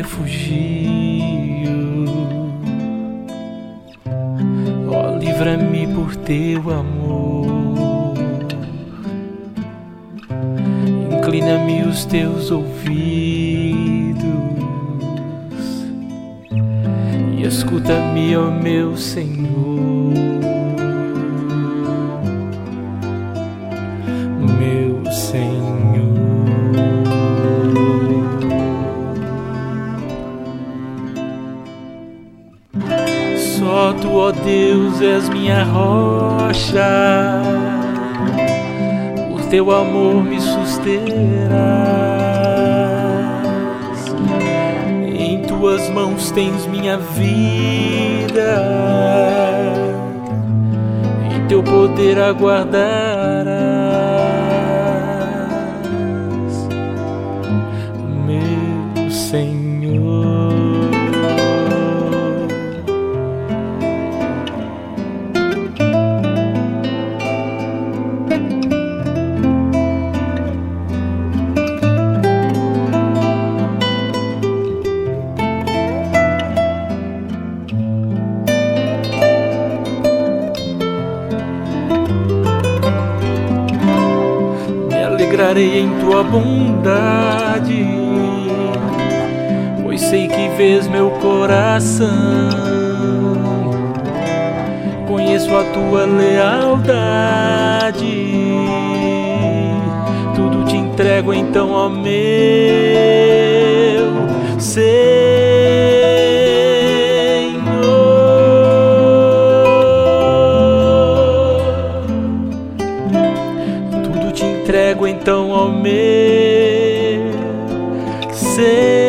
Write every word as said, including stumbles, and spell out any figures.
refugio. Ó, livra-me por teu amor, inclina-me os teus ouvidos e escuta-me, ó meu Senhor, meu Senhor. Só tu, ó Deus, és minha rocha, por teu amor me susterás. Em tuas mãos tens minha vida, em teu poder aguardarás, meu Senhor. Alegrarei em tua bondade, pois sei que vês meu coração. Conheço a tua lealdade, tudo te entrego então, ó meu Senhor. Tudo te entrego então, ó meu Senhor.